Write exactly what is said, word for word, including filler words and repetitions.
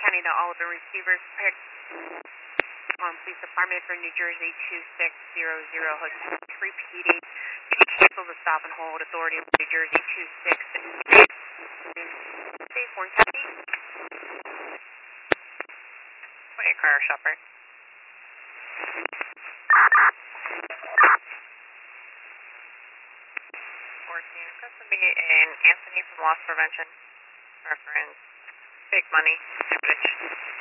County to all of the receivers. Um, Police Department for New Jersey two six zero zero. Repeating. Cancel the stop and hold. Authority of New Jersey two six. State one County. Wait, car shopper. fourteen. Custody and Anthony from Loss Prevention. Reference. Big money. Stupid.